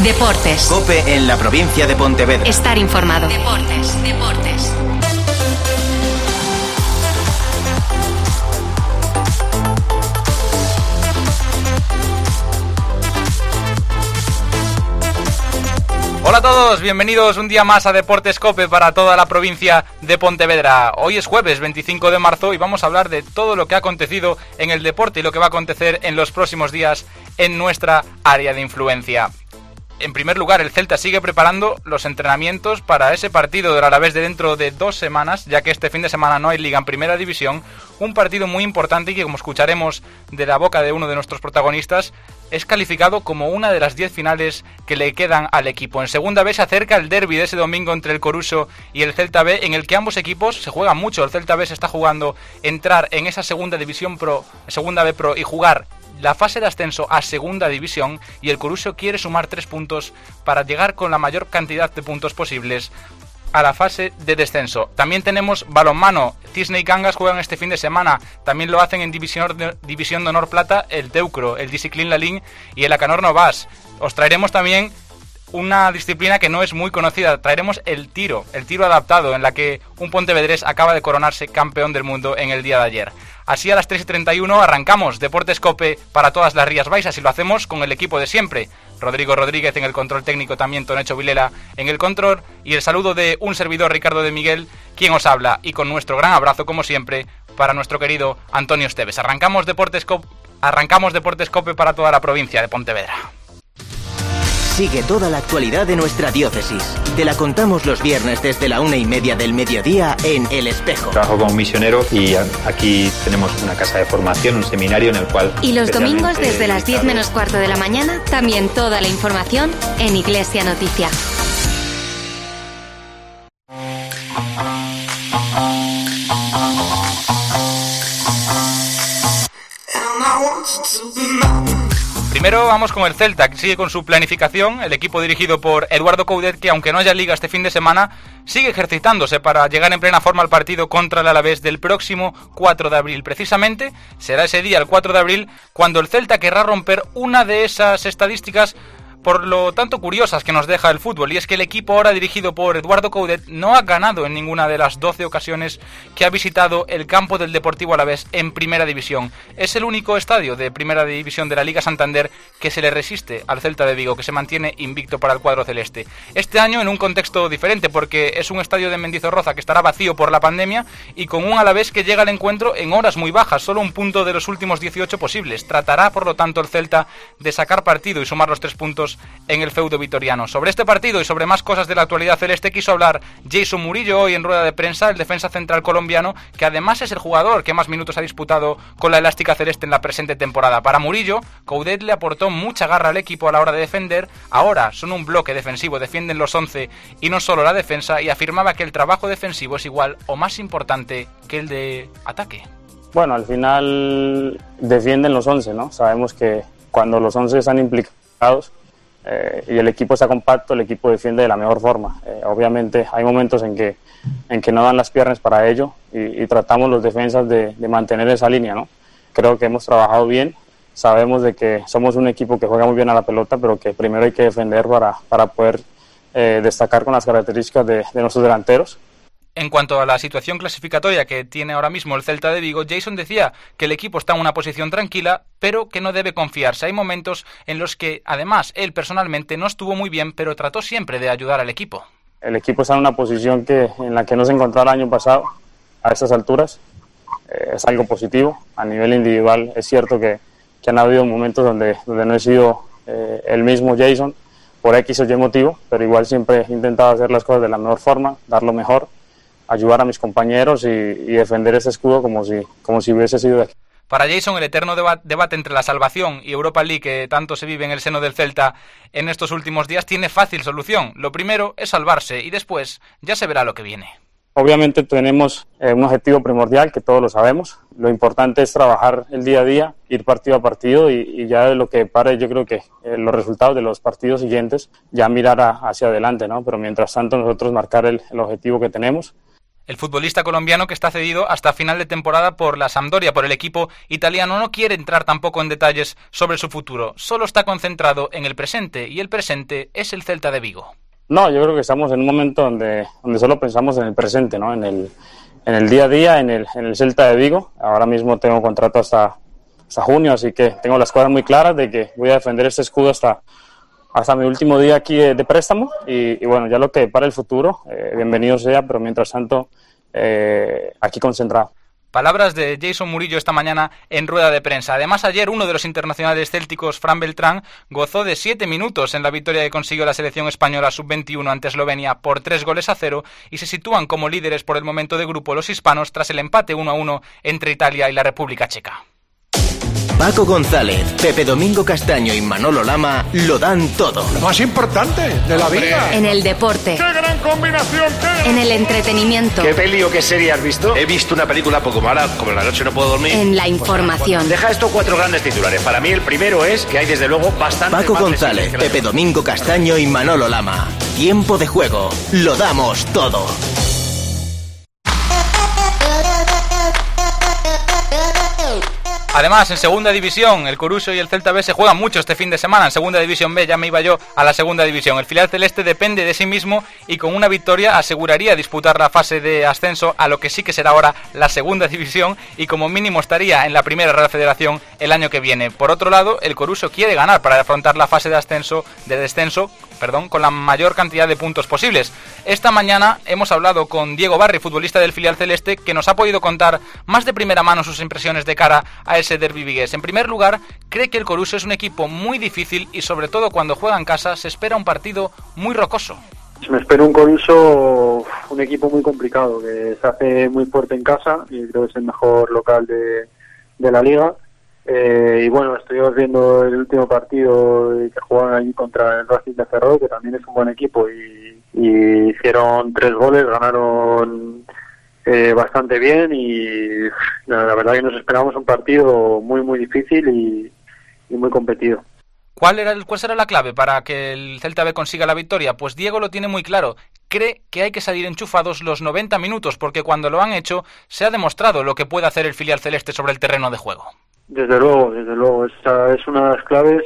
Deportes. COPE en la provincia de Pontevedra. Estar informado. Deportes. Hola a todos, bienvenidos un día más a Deportes COPE para toda la provincia de Pontevedra. Hoy es jueves 25 de marzo y vamos a hablar de todo lo que ha acontecido en el deporte y lo que va a acontecer en los próximos días en nuestra área de influencia. En primer lugar, el Celta sigue preparando los entrenamientos para ese partido del Alavés de dentro de 2 semanas, ya que este fin de semana no hay Liga en Primera División, un partido muy importante y que, como escucharemos de la boca de uno de nuestros protagonistas, es calificado como una de las 10 finales que le quedan al equipo. En segunda B se acerca el derbi de ese domingo entre el Coruso y el Celta B, en el que ambos equipos se juegan mucho. El Celta B se está jugando entrar en esa segunda división pro, segunda B pro, y jugar la fase de ascenso a segunda división, y el Coruso quiere sumar 3 puntos para llegar con la mayor cantidad de puntos posibles a la fase de descenso. También tenemos balonmano. Cisne y Cangas juegan este fin de semana. También lo hacen en División de Honor Plata el Teucro, el Discipline Lalín y el Acanor Novas. Os traeremos también una disciplina que no es muy conocida. Traeremos el tiro adaptado, en la que un pontevedrés acaba de coronarse campeón del mundo en el día de ayer. Así, a las 3:31 arrancamos Deportes COPE para todas las Rías Baixas, y lo hacemos con el equipo de siempre. Rodrigo Rodríguez en el control técnico, también Tonecho Vilela en el control, y el saludo de un servidor, Ricardo de Miguel, quien os habla, y con nuestro gran abrazo, como siempre, para nuestro querido Antonio Esteves. Arrancamos Deportes COPE para toda la provincia de Pontevedra. Sigue toda la actualidad de nuestra diócesis. Te la contamos los viernes desde la 1:30 del mediodía en El Espejo. Trabajo como misionero y aquí tenemos una casa de formación, un seminario en el cual... Y los domingos desde las 10 menos cuarto de la mañana, también toda la información en Iglesia Noticia. Primero vamos con el Celta, que sigue con su planificación. El equipo dirigido por Eduardo Coudet, que aunque no haya liga este fin de semana, sigue ejercitándose para llegar en plena forma al partido contra el Alavés del próximo 4 de abril. Precisamente será ese día, el 4 de abril, cuando el Celta querrá romper una de esas estadísticas por lo tanto curiosas que nos deja el fútbol, y es que el equipo ahora dirigido por Eduardo Coudet no ha ganado en ninguna de las 12 ocasiones que ha visitado el campo del Deportivo Alavés en Primera División. Es el único estadio de Primera División de la Liga Santander que se le resiste al Celta de Vigo, que se mantiene invicto para el cuadro celeste. Este año en un contexto diferente, porque es un estadio de Mendizorroza que estará vacío por la pandemia, y con un Alavés que llega al encuentro en horas muy bajas, solo un punto de los últimos 18 posibles. Tratará, por lo tanto, el Celta de sacar partido y sumar los 3 puntos en el feudo vitoriano. Sobre este partido y sobre más cosas de la actualidad celeste quiso hablar Jason Murillo hoy en rueda de prensa, el defensa central colombiano, que además es el jugador que más minutos ha disputado con la elástica celeste en la presente temporada. Para Murillo, Coudet le aportó mucha garra al equipo a la hora de defender. Ahora son un bloque defensivo, defienden los 11 y no solo la defensa, y afirmaba que el trabajo defensivo es igual o más importante que el de ataque. Bueno, al final defienden los 11, ¿no? Sabemos que cuando los 11 están implicados y el equipo está compacto, el equipo defiende de la mejor forma. Obviamente hay momentos en que no dan las piernas para ello, y tratamos los defensas de mantener esa línea, ¿no? Creo que hemos trabajado bien, sabemos de que somos un equipo que juega muy bien a la pelota, pero que primero hay que defender para poder destacar con las características de nuestros delanteros. En cuanto a la situación clasificatoria que tiene ahora mismo el Celta de Vigo, Jason decía que el equipo está en una posición tranquila, pero que no debe confiarse. Hay momentos en los que, además, él personalmente no estuvo muy bien, pero trató siempre de ayudar al equipo. El equipo está en una posición en la que no se encontraba el año pasado, a estas alturas. Es algo positivo. A nivel individual es cierto que han habido momentos donde no he sido el mismo Jason, por X o Y motivo, pero igual siempre he intentado hacer las cosas de la mejor forma, dar lo mejor, ayudar a mis compañeros y defender ese escudo como si hubiese sido de aquí. Para Jason, el eterno debate entre la salvación y Europa League que tanto se vive en el seno del Celta en estos últimos días tiene fácil solución. Lo primero es salvarse y después ya se verá lo que viene. Obviamente tenemos un objetivo primordial que todos lo sabemos. Lo importante es trabajar el día a día, ir partido a partido y ya de lo que pare, yo creo que los resultados de los partidos siguientes ya mirar hacia adelante, ¿no? Pero mientras tanto nosotros marcar el objetivo que tenemos. El futbolista colombiano, que está cedido hasta final de temporada por la Sampdoria, por el equipo italiano, no quiere entrar tampoco en detalles sobre su futuro. Solo está concentrado en el presente, y el presente es el Celta de Vigo. No, yo creo que estamos en un momento donde solo pensamos en el presente, ¿no? En el día a día, en el Celta de Vigo. Ahora mismo tengo contrato hasta junio, así que tengo las cosas muy claras de que voy a defender este escudo hasta mi último día aquí de préstamo y bueno, ya lo que para el futuro, bienvenido sea, pero mientras tanto aquí concentrado. Palabras de Jason Murillo esta mañana en rueda de prensa. Además, ayer uno de los internacionales célticos, Fran Beltrán, gozó de 7 minutos en la victoria que consiguió la selección española sub-21 ante Eslovenia por 3-0 y se sitúan como líderes por el momento de grupo los hispanos tras el empate 1-1 entre Italia y la República Checa. Paco González, Pepe Domingo Castaño y Manolo Lama lo dan todo. Lo más importante de la vida. En el deporte. ¡Qué gran combinación! En el entretenimiento. ¿Qué peli o qué serie has visto? He visto una película poco mala, como en la noche no puedo dormir. En la información. Deja esto 4 grandes titulares. Para mí el primero es que hay desde luego bastante... Paco González, Pepe Domingo Castaño y Manolo Lama. Tiempo de juego. Lo damos todo. Además, en segunda división, el Coruso y el Celta B se juegan mucho este fin de semana. En segunda división B ya me iba yo a la segunda división. El filial celeste depende de sí mismo y con una victoria aseguraría disputar la fase de ascenso a lo que sí que será ahora la segunda división y como mínimo estaría en la primera Real Federación el año que viene. Por otro lado, el Coruso quiere ganar para afrontar la fase de descenso con la mayor cantidad de puntos posibles. Esta mañana hemos hablado con Diego Barri, futbolista del filial celeste, que nos ha podido contar más de primera mano sus impresiones de cara a ese derbi vigués. En primer lugar, cree que el Coruso es un equipo muy difícil y sobre todo cuando juega en casa se espera un partido muy rocoso. Me espero un Coruso, un equipo muy complicado, que se hace muy fuerte en casa y creo que es el mejor local de la liga. Y bueno, estuvimos viendo el último partido que jugaron allí contra el Racing de Ferrol, que también es un buen equipo, y hicieron 3 goles, ganaron bastante bien y la verdad que nos esperamos un partido muy muy difícil y muy competido. ¿Cuál será la clave para que el Celta B consiga la victoria? Pues Diego lo tiene muy claro. Cree que hay que salir enchufados los 90 minutos, porque cuando lo han hecho se ha demostrado lo que puede hacer el filial celeste sobre el terreno de juego. Desde luego, esa es una de las claves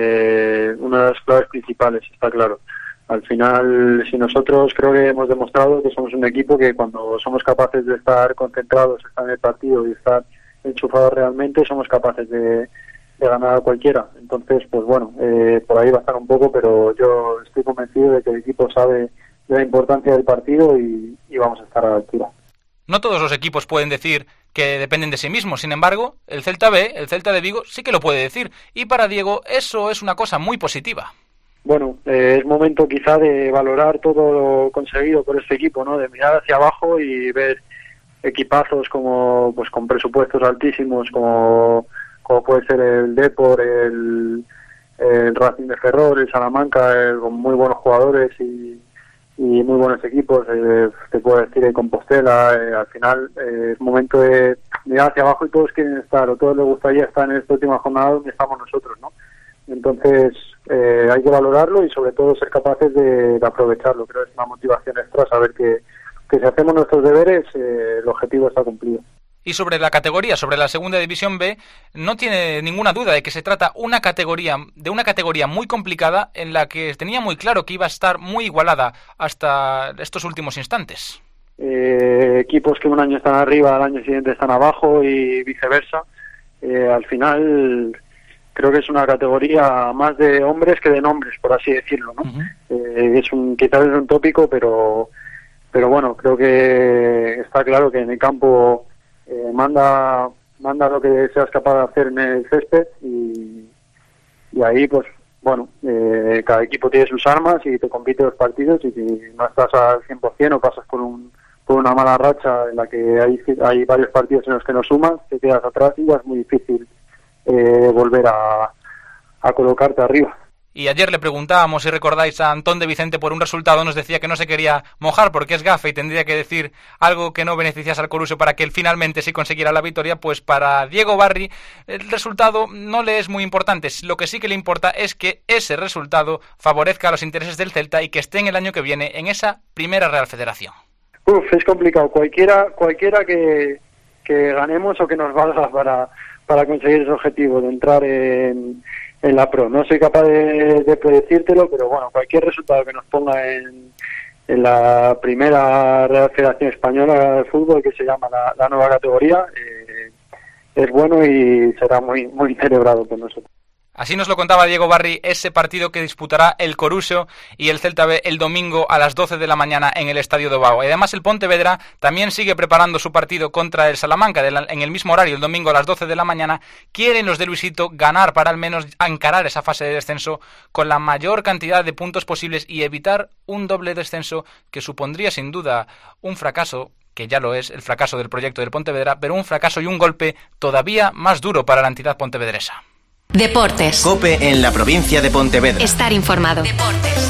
principales, está claro. Al final, si nosotros creo que hemos demostrado que somos un equipo que cuando somos capaces de estar concentrados, estar en el partido y estar enchufados realmente, somos capaces de ganar a cualquiera. Entonces, pues bueno, por ahí va a estar un poco, pero yo estoy convencido de que el equipo sabe de la importancia del partido y vamos a estar a la altura. No todos los equipos pueden decir que dependen de sí mismos, sin embargo, el Celta B, el Celta de Vigo, sí que lo puede decir, y para Diego eso es una cosa muy positiva. Bueno, es momento quizá de valorar todo lo conseguido por este equipo, ¿no? De mirar hacia abajo y ver equipazos como pues con presupuestos altísimos como puede ser el Depor, el Racing de Ferrol, el Salamanca, con muy buenos jugadores y muy buenos equipos, te puedo decir el Compostela. Al final es momento de mirar hacia abajo y todos quieren estar, o todos les gustaría estar en esta última jornada donde estamos nosotros, ¿no? Entonces hay que valorarlo y sobre todo ser capaces de aprovecharlo. Creo que es una motivación extra saber que si hacemos nuestros deberes el objetivo está cumplido. Y sobre la categoría, sobre la segunda división B, no tiene ninguna duda de que se trata de una categoría muy complicada en la que tenía muy claro que iba a estar muy igualada hasta estos últimos instantes. Equipos que un año están arriba, al año siguiente están abajo y viceversa. Al final creo que es una categoría más de hombres que de nombres, por así decirlo, ¿no? Uh-huh. Quizás es un tópico, pero bueno, creo que está claro que en el campo manda lo que seas capaz de hacer en el césped y ahí pues bueno, cada equipo tiene sus armas y te compite los partidos, y si no estás al 100% o pasas por una mala racha en la que hay varios partidos en los que no sumas, te quedas atrás y ya es muy difícil volver a colocarte arriba. Y ayer le preguntábamos, si recordáis, a Antón de Vicente por un resultado, nos decía que no se quería mojar porque es gafe y tendría que decir algo que no beneficiase al Coruso para que él finalmente sí consiguiera la victoria. Pues para Diego Barri el resultado no le es muy importante. Lo que sí que le importa es que ese resultado favorezca a los intereses del Celta y que esté en el año que viene en esa primera Real Federación. Es complicado. Cualquiera que ganemos o que nos valga para conseguir ese objetivo de entrar en la Pro. No soy capaz de predecírtelo, pero bueno, cualquier resultado que nos ponga en la primera Real Federación Española de Fútbol, que se llama la nueva categoría, es bueno y será muy, muy celebrado por nosotros. Así nos lo contaba Diego Barry, ese partido que disputará el Coruso y el Celta B el domingo a las 12 de la mañana en el Estadio do Bao. Y además el Pontevedra también sigue preparando su partido contra el Salamanca en el mismo horario, el domingo a las 12 de la mañana. Quieren los de Luisito ganar para al menos encarar esa fase de descenso con la mayor cantidad de puntos posibles y evitar un doble descenso que supondría sin duda un fracaso, que ya lo es, el fracaso del proyecto del Pontevedra, pero un fracaso y un golpe todavía más duro para la entidad pontevedresa. Deportes. COPE en la provincia de Pontevedra. Estar informado. Deportes.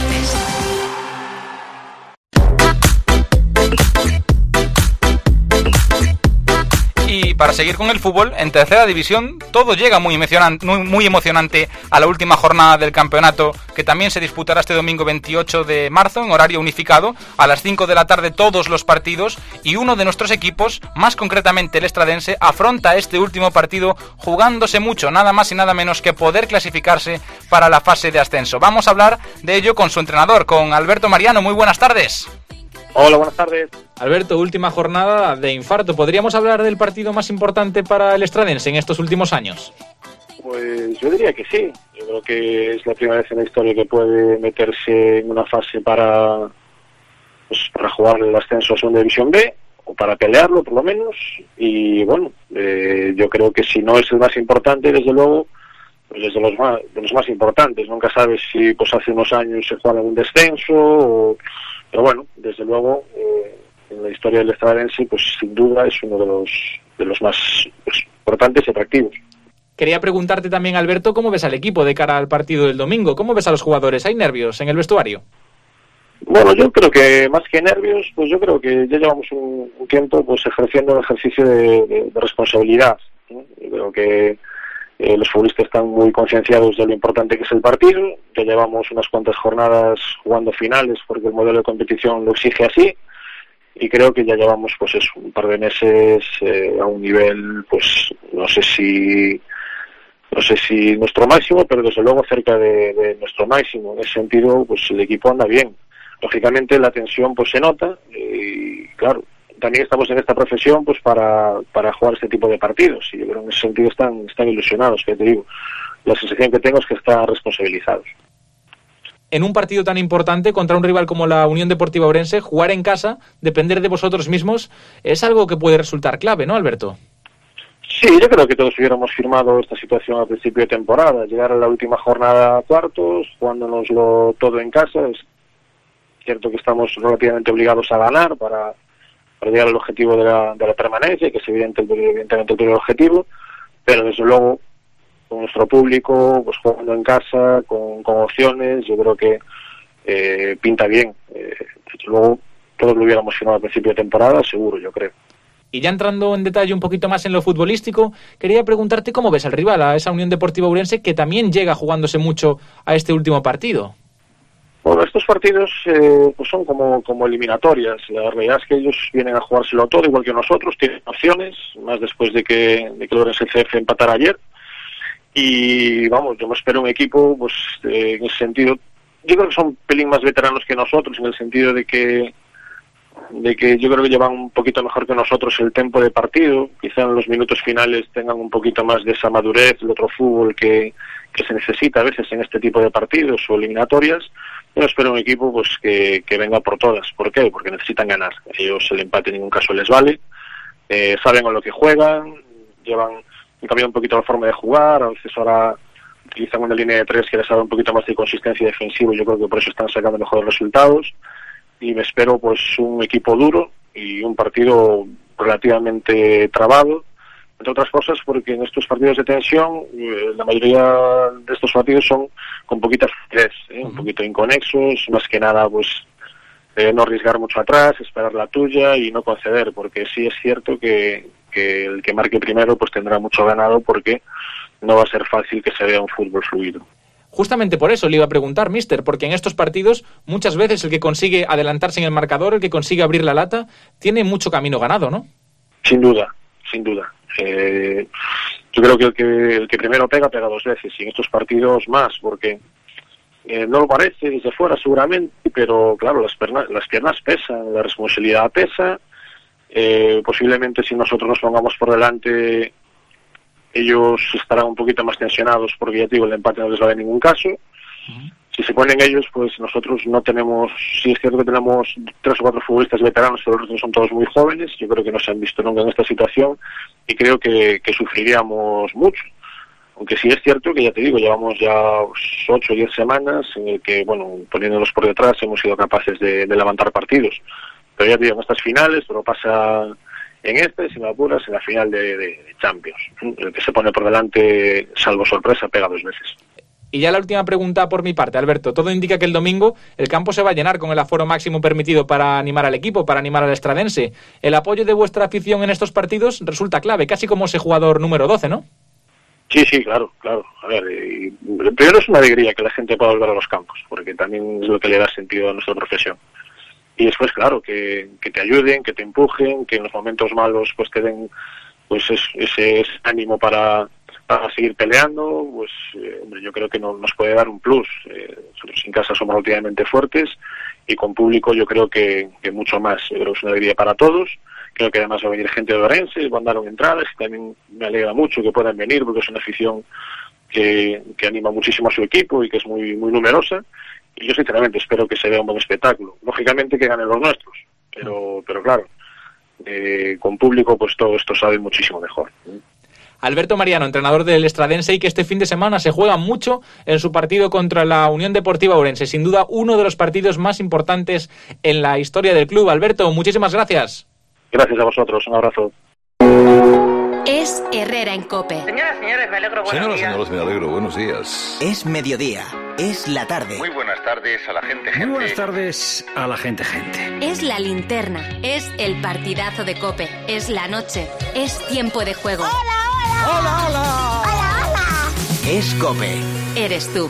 Y para seguir con el fútbol, en tercera división, todo llega muy emocionante a la última jornada del campeonato, que también se disputará este domingo 28 de marzo en horario unificado, a las 5 de la tarde todos los partidos, y uno de nuestros equipos, más concretamente el Estradense, afronta este último partido jugándose mucho, nada más y nada menos que poder clasificarse para la fase de ascenso. Vamos a hablar de ello con su entrenador, con Alberto Mariano. Muy buenas tardes. Hola, buenas tardes. Alberto, última jornada de infarto. ¿Podríamos hablar del partido más importante para el Estradense en estos últimos años? Pues yo diría que sí. Yo creo que es la primera vez en la historia que puede meterse en una fase para jugar el ascenso a Segunda División B, o para pelearlo por lo menos. Y bueno, yo creo que si no es el más importante, desde luego, pues es de los más importantes. Nunca sabes si pues hace unos años se juega un descenso pero bueno, desde luego, en la historia del Estradense, pues sin duda es uno de los más importantes y atractivos. Quería preguntarte también, Alberto, ¿cómo ves al equipo de cara al partido del domingo? ¿Cómo ves a los jugadores? ¿Hay nervios en el vestuario? Bueno, yo creo que más que nervios, pues yo creo que ya llevamos un tiempo pues ejerciendo un ejercicio de responsabilidad, ¿no? Yo creo que los futbolistas están muy concienciados de lo importante que es el partido. Ya llevamos unas cuantas jornadas jugando finales porque el modelo de competición lo exige así, y creo que ya llevamos pues un par de meses a un nivel, pues no sé si nuestro máximo, pero desde luego cerca de nuestro máximo. En ese sentido, pues el equipo anda bien. Lógicamente la tensión pues se nota, y claro, también estamos en esta profesión pues para jugar este tipo de partidos, y yo creo que en ese sentido están ilusionados, que te digo, la sensación que tengo es que están responsabilizados. En un partido tan importante contra un rival como la Unión Deportiva Ourense, jugar en casa, depender de vosotros mismos, es algo que puede resultar clave, ¿no, Alberto? Sí, yo creo que todos hubiéramos firmado esta situación al principio de temporada, llegar a la última jornada a cuartos, jugándonoslo todo en casa. Es cierto que estamos relativamente obligados a ganar para llegar al objetivo de la permanencia, que es evidentemente el primer objetivo, pero desde luego con nuestro público, pues jugando en casa, con opciones, yo creo que pinta bien. Desde luego todos lo hubiéramos firmado al principio de temporada, seguro, yo creo. Y ya entrando en detalle un poquito más en lo futbolístico, quería preguntarte cómo ves al rival, a esa Unión Deportiva Ourense, que también llega jugándose mucho a este último partido. Bueno, estos partidos pues son como eliminatorias. La realidad es que ellos vienen a jugárselo todo, igual que nosotros, tienen opciones, más después de que el Ourense CF empatara ayer. Y vamos, yo me espero un equipo, pues en ese sentido, yo creo que son un pelín más veteranos que nosotros, en el sentido de que yo creo que llevan un poquito mejor que nosotros el tempo de partido. Quizá en los minutos finales tengan un poquito más de esa madurez, el otro fútbol que se necesita a veces en este tipo de partidos o eliminatorias. Yo espero un equipo pues que venga por todas. ¿Por qué? Porque necesitan ganar. Ellos el empate en ningún caso les vale. Saben a lo que juegan, han cambiado un poquito la forma de jugar. A veces ahora utilizan una línea de tres que les da un poquito más de consistencia defensiva, y yo creo que por eso están sacando mejores resultados. Y me espero pues un equipo duro y un partido relativamente trabado, entre otras cosas porque en estos partidos de tensión la mayoría de estos partidos son con poquita fluidez, un poquito inconexos, más que nada pues no arriesgar mucho atrás, esperar la tuya y no conceder, porque sí es cierto que el que marque primero pues tendrá mucho ganado, porque no va a ser fácil que se vea un fútbol fluido. Justamente por eso le iba a preguntar, míster, porque en estos partidos muchas veces el que consigue adelantarse en el marcador, el que consigue abrir la lata, tiene mucho camino ganado, ¿no? Sin duda. Yo creo que el que primero pega 2 veces, y en estos partidos más, porque no lo parece desde fuera seguramente, pero claro, las piernas pesan, la responsabilidad pesa. Posiblemente si nosotros nos pongamos por delante, ellos estarán un poquito más tensionados, porque ya te digo, el empate no les va a dar ningún caso. Si se ponen ellos, pues nosotros no tenemos, sí es cierto que tenemos 3 o 4 futbolistas veteranos, pero los otros son todos muy jóvenes. Yo creo que no se han visto nunca en esta situación y creo que sufriríamos mucho. Aunque sí es cierto que, ya te digo, llevamos ya 8 o 10 semanas en el que, bueno, poniéndonos por detrás hemos sido capaces de levantar partidos. Pero ya te digo, en estas finales, pero pasa en si me apuras, en la final de Champions. El que se pone por delante, salvo sorpresa, pega 2 veces. Y ya la última pregunta por mi parte, Alberto. Todo indica que el domingo el campo se va a llenar con el aforo máximo permitido para animar al equipo, para animar al estradense. El apoyo de vuestra afición en estos partidos resulta clave, casi como ese jugador número 12, ¿no? Sí, claro. A ver, primero es una alegría que la gente pueda volver a los campos, porque también es lo que le da sentido a nuestra profesión. Y después, claro, que te ayuden, que te empujen, que en los momentos malos pues te den pues ese ánimo para seguir peleando. Pues hombre, yo creo que nos puede dar un plus. Nosotros en casa somos relativamente fuertes y con público yo creo que mucho más. Yo creo que es una alegría para todos. Creo que además va a venir gente de Orense, mandaron entradas y también me alegra mucho que puedan venir, porque es una afición que anima muchísimo a su equipo y que es muy numerosa. Y yo sinceramente espero que se vea un buen espectáculo. Lógicamente que ganen los nuestros, pero claro, con público pues todo esto sabe muchísimo mejor. Alberto Mariano, entrenador del Estradense, y que este fin de semana se juega mucho en su partido contra la Unión Deportiva Ourense. Sin duda uno de los partidos más importantes en la historia del club. Alberto, muchísimas gracias. Gracias a vosotros, un abrazo. Es Herrera en COPE. Señoras, señores, me alegro, buenos días. Señoras, me alegro, buenos días. Es mediodía, es la tarde. Muy buenas tardes a la gente. Muy buenas tardes a la gente. Es la linterna, es el partidazo de COPE, es la noche, es tiempo de juego. ¡Hola! Es COPE. Eres tú.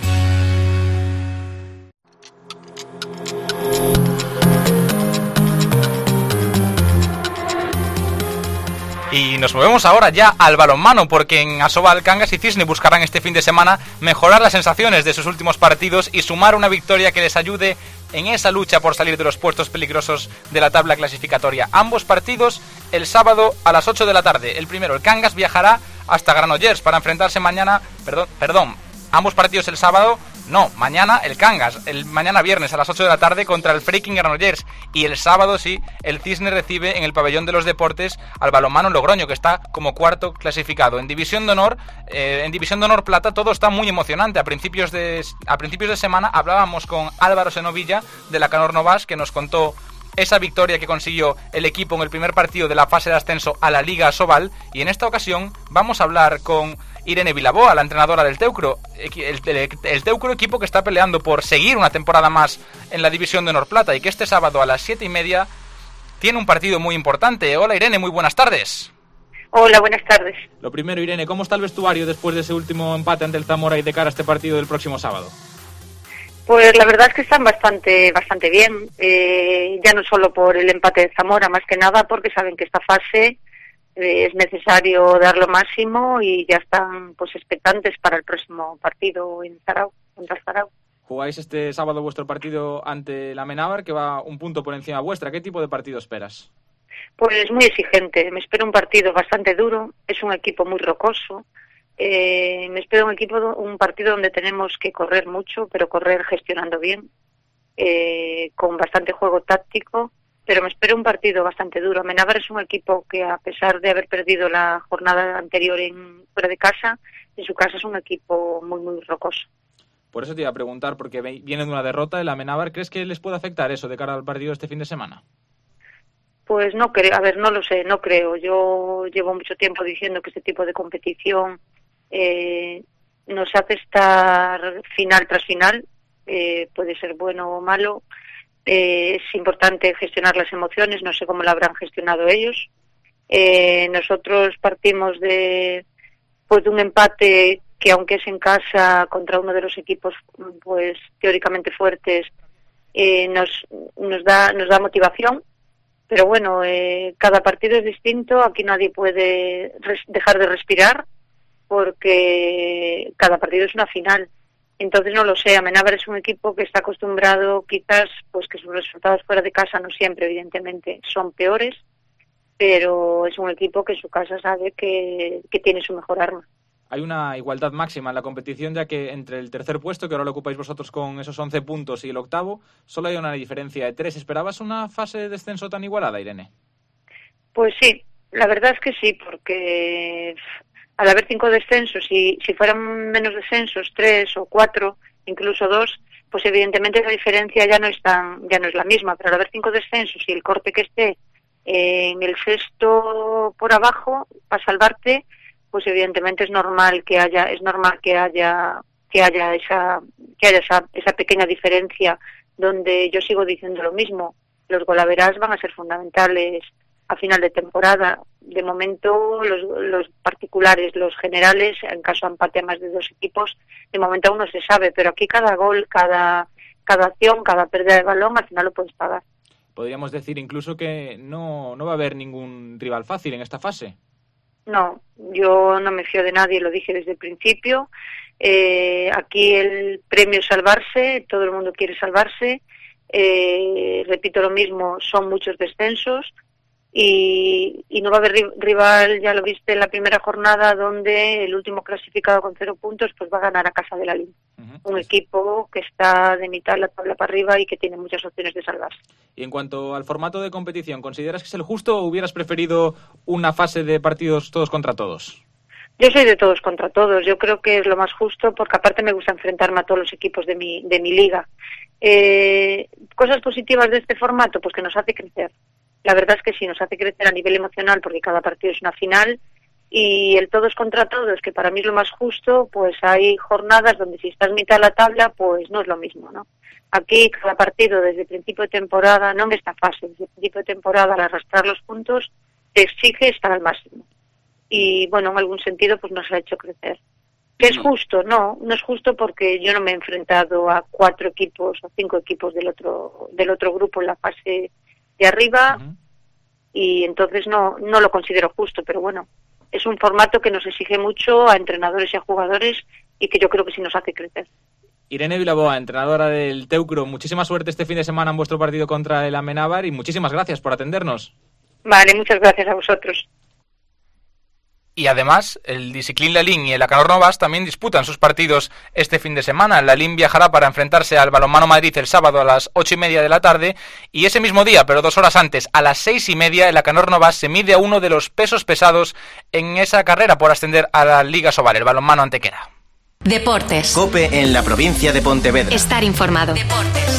Y nos movemos ahora ya al balonmano, porque en Asobal, Cangas y Cisne buscarán este fin de semana mejorar las sensaciones de sus últimos partidos y sumar una victoria que les ayude en esa lucha por salir de los puestos peligrosos de la tabla clasificatoria. Ambos partidos el sábado a las 8 de la tarde. El primero, el Cangas, viajará hasta Granollers para enfrentarse mañana... Perdón. Ambos partidos el sábado... No, mañana el Cangas, mañana viernes a las 8 de la tarde contra el Freaking Granollers. Y el sábado, sí, el Cisne recibe en el Pabellón de los Deportes al balonmano Logroño, que está como cuarto clasificado. En División de Honor Plata todo está muy emocionante. A principios de semana hablábamos con Álvaro Senovilla de la Canor Novas, que nos contó esa victoria que consiguió el equipo en el primer partido de la fase de ascenso a la Liga Asobal. Y en esta ocasión vamos a hablar con Irene Vilaboa, la entrenadora del Teucro, el Teucro, equipo que está peleando por seguir una temporada más en la División de Honor Plata y que este sábado a las 7:30 tiene un partido muy importante. Hola Irene, muy buenas tardes. Hola, buenas tardes. Lo primero, Irene, ¿cómo está el vestuario después de ese último empate ante el Zamora y de cara a este partido del próximo sábado? Pues la verdad es que están bastante bien, ya no solo por el empate de Zamora, más que nada porque saben que esta fase es necesario dar lo máximo y ya están pues expectantes para el próximo partido en Zarao, contra Zarao. Jugáis este sábado vuestro partido ante la Amenábar, que va un punto por encima vuestra. ¿Qué tipo de partido esperas? Pues muy exigente, me espero un partido bastante duro, es un equipo muy rocoso, me espero un partido donde tenemos que correr mucho, pero correr gestionando bien, con bastante juego táctico, pero me espero un partido bastante duro. Amenábar es un equipo que, a pesar de haber perdido la jornada anterior fuera de casa, en su casa es un equipo muy rocoso. Por eso te iba a preguntar, porque viene de una derrota el Amenábar. ¿Crees que les puede afectar eso de cara al partido este fin de semana? Pues no creo, no lo sé, no creo. Yo llevo mucho tiempo diciendo que este tipo de competición nos hace estar final tras final, puede ser bueno o malo. Es importante gestionar las emociones, no sé cómo lo habrán gestionado ellos. Nosotros partimos de un empate que aunque es en casa contra uno de los equipos pues teóricamente fuertes, nos da motivación. Pero bueno, cada partido es distinto, aquí nadie puede dejar de respirar porque cada partido es una final. Entonces no lo sé, Amenábar es un equipo que está acostumbrado quizás pues que sus resultados fuera de casa no siempre evidentemente son peores, pero es un equipo que en su casa sabe que tiene su mejor arma. Hay una igualdad máxima en la competición, ya que entre el tercer puesto, que ahora lo ocupáis vosotros con esos 11 puntos, y el octavo, solo hay una diferencia de 3. ¿Esperabas una fase de descenso tan igualada, Irene? Pues sí, la verdad es que sí, porque al haber 5 descensos, y si fueran menos descensos, 3 o 4, incluso 2, pues evidentemente la diferencia ya no es la misma, pero al haber 5 descensos y el corte que esté en el sexto por abajo para salvarte, pues evidentemente es normal que haya esa pequeña diferencia, donde yo sigo diciendo lo mismo. Los golaverás van a ser fundamentales a final de temporada. De momento los particulares, los generales, en caso de empate a más de 2 equipos, de momento aún no se sabe, pero aquí cada gol, cada acción, cada pérdida de balón, al final lo puedes pagar. Podríamos decir incluso que no va a haber ningún rival fácil en esta fase. No, yo no me fío de nadie, lo dije desde el principio. Aquí el premio es salvarse, todo el mundo quiere salvarse. Repito lo mismo, son muchos descensos y no va a haber rival, ya lo viste en la primera jornada, donde el último clasificado con 0 puntos pues va a ganar a casa de la Lima. Un equipo que está de mitad de la tabla para arriba y que tiene muchas opciones de salvarse. Y en cuanto al formato de competición, ¿consideras que es el justo o hubieras preferido una fase de partidos todos contra todos? Yo soy de todos contra todos. Yo creo que es lo más justo, porque aparte me gusta enfrentarme a todos los equipos de mi liga. Cosas positivas de este formato, pues que nos hace crecer. La verdad es que sí, nos hace crecer a nivel emocional, porque cada partido es una final. Y el todos contra todos, que para mí es lo más justo, pues hay jornadas donde si estás mitad de la tabla, pues no es lo mismo, ¿no? Aquí cada partido desde el principio de temporada, no en esta fase, desde el principio de temporada, al arrastrar los puntos, te exige estar al máximo. Y bueno, en algún sentido pues nos ha hecho crecer. ¿Qué es justo? No es justo, porque yo no me he enfrentado a 4 equipos o 5 equipos del otro grupo en la fase de arriba, y entonces no lo considero justo, pero bueno, es un formato que nos exige mucho a entrenadores y a jugadores y que yo creo que sí nos hace crecer. Irene Vilaboa, entrenadora del Teucro, muchísima suerte este fin de semana en vuestro partido contra el Amenábar y muchísimas gracias por atendernos. Vale, muchas gracias a vosotros. Y además, el Discipline Lalín y el Acanor Novas también disputan sus partidos este fin de semana. El Lalín viajará para enfrentarse al Balonmano Madrid el sábado a las 8:30 de la tarde, y ese mismo día, pero 2 horas antes, a las 6:30, el Acanor Novas se mide a uno de los pesos pesados en esa carrera por ascender a la Liga Sobal, el Balonmano Antequera. Deportes. COPE en la provincia de Pontevedra. Estar informado. Deportes.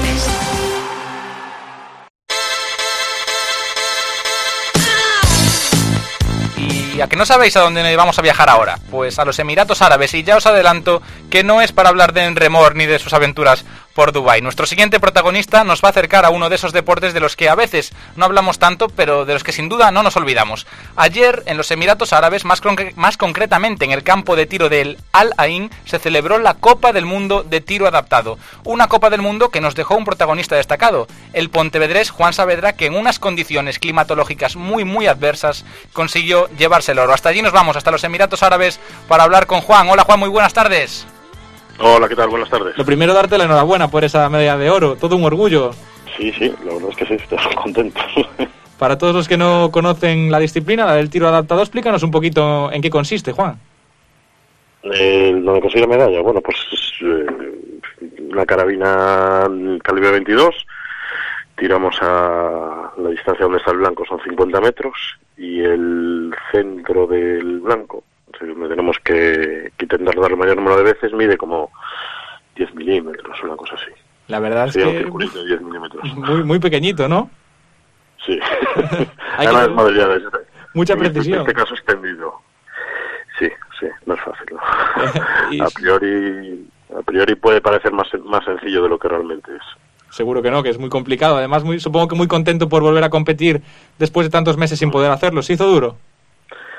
¿Y a que no sabéis a dónde vamos a viajar ahora? Pues a los Emiratos Árabes, y ya os adelanto que no es para hablar de Enremor ni de sus aventuras por Dubái. Nuestro siguiente protagonista nos va a acercar a uno de esos deportes de los que a veces no hablamos tanto, pero de los que sin duda no nos olvidamos. Ayer, en los Emiratos Árabes, más concretamente en el campo de tiro del Al Ain, se celebró la Copa del Mundo de Tiro Adaptado. Una Copa del Mundo que nos dejó un protagonista destacado, el pontevedrés Juan Saavedra, que en unas condiciones climatológicas muy adversas consiguió llevarse el oro. Hasta allí nos vamos, hasta los Emiratos Árabes, para hablar con Juan. Hola Juan, muy buenas tardes. Hola, ¿qué tal? Buenas tardes. Lo primero, darte la enhorabuena por esa medalla de oro, todo un orgullo. Sí, la verdad es que sí, estoy contento. Para todos los que no conocen la disciplina, la del tiro adaptado, explícanos un poquito en qué consiste, Juan. ¿Dónde consigue la medalla? Bueno, pues una carabina calibre 22, tiramos a la distancia donde está el blanco, son 50 metros, y el centro del blanco, donde tenemos que intentar dar el mayor número de veces, mide como 10 milímetros, una cosa así. La verdad es que un circulito de 10 milímetros. Muy pequeñito, ¿no? Sí. Además, mucha precisión. En este caso extendido. Sí, no es fácil, ¿no? A priori puede parecer más sencillo de lo que realmente es. Seguro que no, que es muy complicado. Además, supongo que muy contento por volver a competir después de tantos meses sin poder hacerlo. ¿Se hizo duro?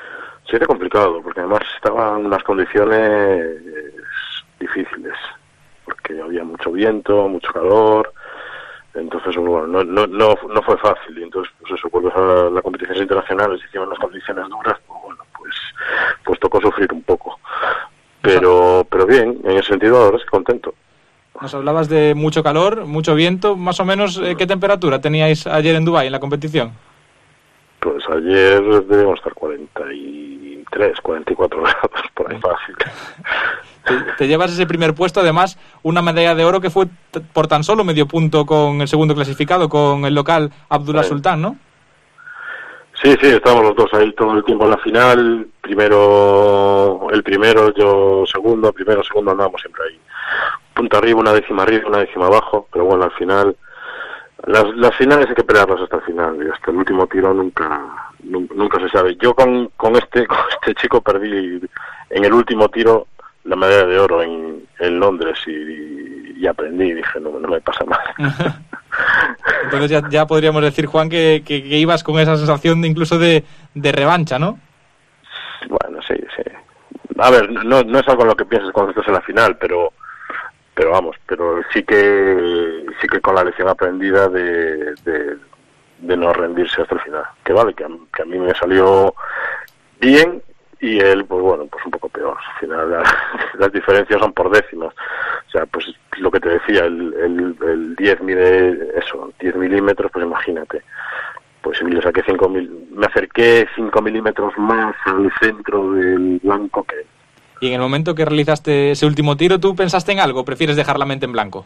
Sería complicado, porque además estaban unas condiciones difíciles, porque había mucho viento, mucho calor, entonces bueno, no fue fácil, y entonces pues eso, vuelves a las competiciones internacionales, hicimos unas condiciones duras, pues bueno, pues tocó sufrir un poco, pero bien, en ese sentido ahora estoy contento. Nos hablabas de mucho calor, mucho viento, más o menos, ¿qué temperatura teníais ayer en Dubái en la competición? Pues ayer debemos estar 43, 44 grados, por ahí fácil. Te llevas ese primer puesto, además, una medalla de oro que fue por tan solo medio punto con el segundo clasificado, con el local Abdullah Sultan, ¿no? Sí, estábamos los dos ahí todo el tiempo en la final, el primero, yo segundo, andábamos siempre ahí. Punta arriba, una décima abajo, pero bueno, al final, las finales hay que pelearlas hasta el final, y hasta el último tiro nunca se sabe. Yo con este chico perdí en el último tiro la medalla de oro en Londres y aprendí, dije, no me pasa más. Entonces ya podríamos decir, Juan, que ibas con esa sensación incluso de revancha, ¿no? Bueno, sí. A ver, no es algo en lo que piensas cuando estás en la final, pero sí que con la lección aprendida de no rendirse hasta el final. Que vale, que a mí me salió bien y él, pues bueno, pues un poco peor. Al final las diferencias son por décimas. O sea, pues lo que te decía, el 10 mide eso, 10 milímetros, pues imagínate. Pues si le saqué 5 me acerqué 5 milímetros más al centro del blanco que... Y en el momento que realizaste ese último tiro, ¿tú pensaste en algo? ¿Prefieres dejar la mente en blanco?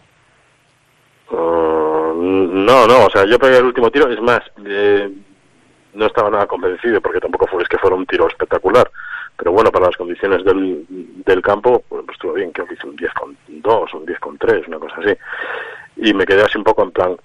No, o sea, yo pegué el último tiro, es más, no estaba nada convencido, porque tampoco fue que fuera un tiro espectacular, pero bueno, para las condiciones del campo, pues estuvo bien, creo que hice un 10,2, un 10,3, una cosa así, y me quedé así un poco en plan...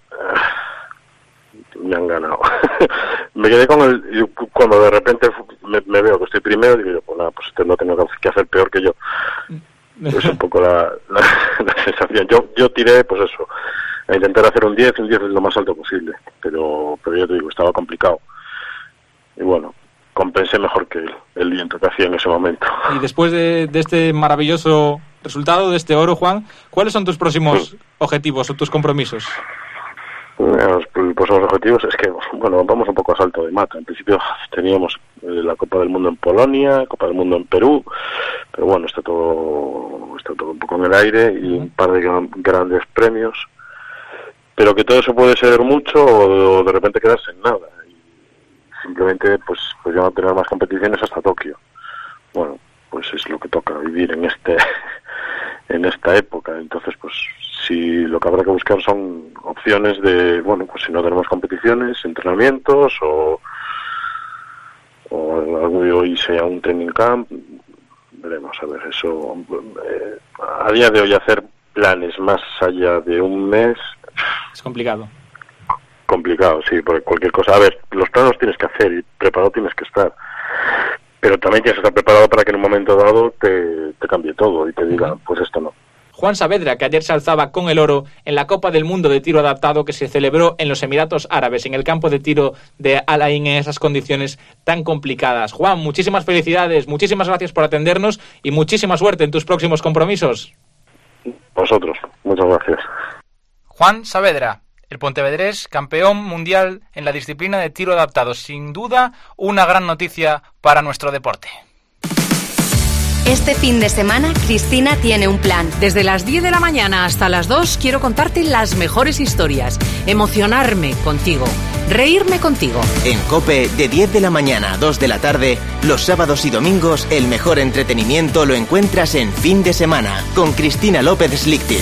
me han ganado. Me quedé cuando de repente me veo que estoy primero, digo yo, pues nada, pues no tengo que hacer peor que yo. Es un poco la sensación. Yo tiré, pues eso, a intentar hacer un 10 lo más alto posible, pero ya te digo, estaba complicado. Y bueno, compensé mejor que el viento que hacía en ese momento. Y después de este maravilloso resultado, de este oro, Juan, ¿cuáles son tus próximos objetivos o tus compromisos? Los próximos objetivos es que, bueno, vamos un poco a salto de mata. En principio teníamos la Copa del Mundo en Polonia, Copa del Mundo en Perú, pero bueno, está todo un poco en el aire y un par de grandes premios, pero que todo eso puede ser mucho o de repente quedarse en nada y simplemente pues ya no tener más competiciones hasta Tokio. Bueno, pues es lo que toca vivir en esta época. Entonces, pues si lo que habrá que buscar son opciones de, bueno, pues si no tenemos competiciones, entrenamientos o algo de hoy sea un training camp, veremos, a ver, eso a día de hoy hacer planes más allá de un mes es complicado. Complicado, sí, porque cualquier cosa, a ver, los planos tienes que hacer y preparado tienes que estar, pero también tienes que estar preparado para que en un momento dado te cambie todo y te diga, pues esto no. Juan Saavedra, que ayer se alzaba con el oro en la Copa del Mundo de Tiro Adaptado que se celebró en los Emiratos Árabes, en el campo de tiro de Al Ain, en esas condiciones tan complicadas. Juan, muchísimas felicidades, muchísimas gracias por atendernos y muchísima suerte en tus próximos compromisos. Vosotros, muchas gracias. Juan Saavedra, el pontevedrés campeón mundial en la disciplina de tiro adaptado. Sin duda, una gran noticia para nuestro deporte. Este fin de semana, Cristina tiene un plan. Desde las 10 de la mañana hasta las 2 quiero contarte las mejores historias, emocionarme contigo, reírme contigo. En COPE, de 10 de la mañana a 2 de la tarde, los sábados y domingos, el mejor entretenimiento lo encuentras en Fin de Semana, con Cristina López Slichting.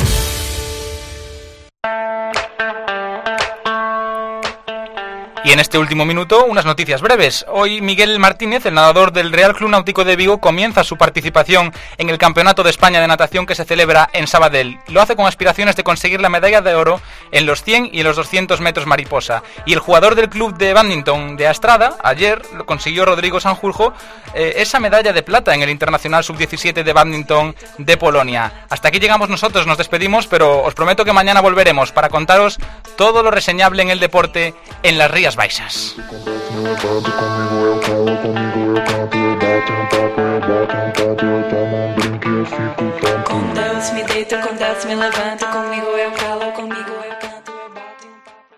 Y en este último minuto, unas noticias breves. Hoy Miguel Martínez, el nadador del Real Club Náutico de Vigo, comienza su participación en el Campeonato de España de Natación que se celebra en Sabadell. Lo hace con aspiraciones de conseguir la medalla de oro en los 100 y en los 200 metros mariposa. Y el jugador del club de bádminton de Astrada, ayer lo consiguió Rodrigo Sanjurjo, esa medalla de plata en el Internacional Sub-17 de bádminton de Polonia. Hasta aquí llegamos nosotros, nos despedimos, pero os prometo que mañana volveremos para contaros todo lo reseñable en el deporte en las Rías Baixas. Com Deus me deito, com Deus me levanto, comigo eu calo, comigo eu canto, eu bato um papo.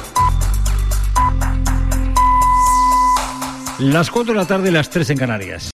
Las 4 de la tarde, las 3 en Canarias.